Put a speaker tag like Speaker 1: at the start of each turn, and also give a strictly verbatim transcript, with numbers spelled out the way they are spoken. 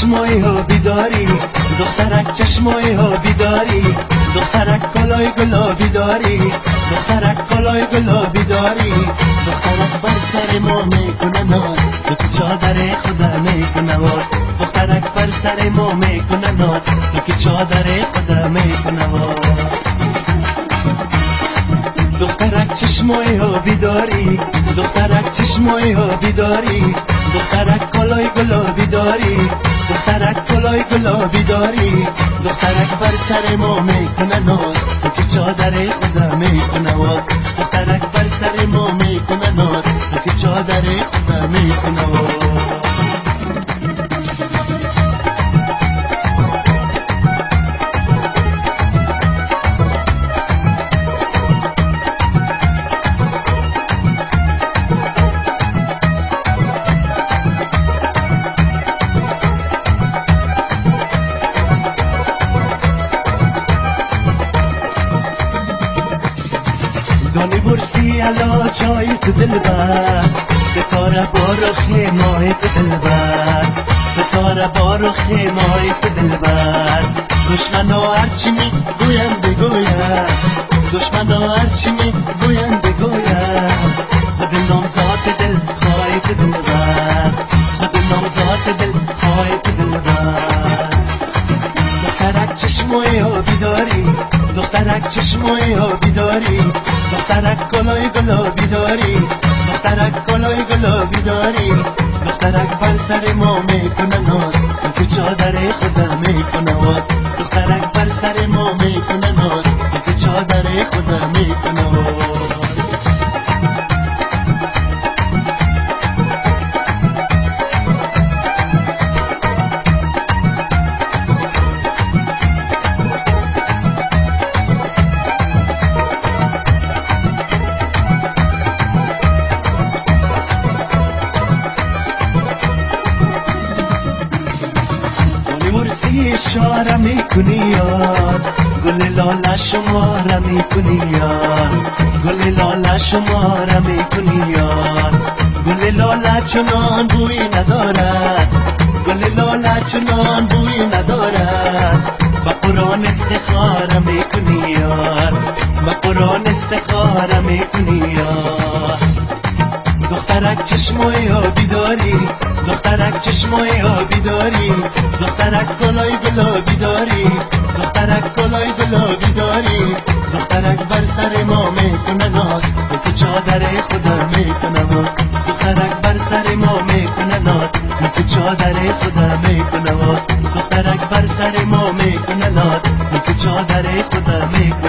Speaker 1: چشمای ها بیداری، دخترک چشمای ها بیداری، دخترک کلای گلابی داری، دخترک کلای گلابی داری، دخترک بر سر ما میکنه ناز، تو که چادر خدا میکنه واز، دخترک بر سر ما میکنه ناز، تو که چادر خدا میکنه واز. دخترک چشمای ها بیداری، دخترک چشمای ها بیداری، دخترک کلای گلابی داری، دخترک کلای گلابی داری، دخترک بر سر ما میکنه ناز، تو که چادر خدا میکنه واز، دخترک بر سر ما میکنه ناز، تو که چادر خدا میکنه واز. دانی برسی علا جای تو دل بر، ستاره بارو خیمای تو دل بر، ستاره بارو خیمای تو دل بر. دشمن ها هرچی می گویم بگویم، دشمن ها هرچی می گویم بگویم، خود نامزاد دل خواهی تو دل بر، خود نامزاد دل خواهی تو دل بر. دخترک چشمای ها بیداری، دخترک چشمای ها بیداری، دخترک کلای گلابی داری، دخترک کلای گلابی داری، دخترک بر سر ما میکنه ناز، تو که چادر خدا میکنه واز، دخترک بر سر ما میکنه ناز، تو که چادر خدا میکنه واز. اشاره میکنی یار، گل لاله شماره میکنی یار، گل لاله شماره میکنی یار، گل لاله چنان بوی ندارد، گل لاله چنان بوی ندارد، با قرآن استخاره میکنی یار، با قرآن استخاره میکنی یار. دخترک چشمای ها بیداری، دخترک چشمای ها بیداری، دخترک کلای گلابی داری، دخترک کلای گلابی داری، دخترک بر سر ما میکنه ناز، تو که چادر خدا میکنه واز، دخترک بر سر ما میکنه ناز، تو که چادر خدا میکنه واز، دخترک بر سر ما میکنه ناز، تو که چادر خدا میکنه.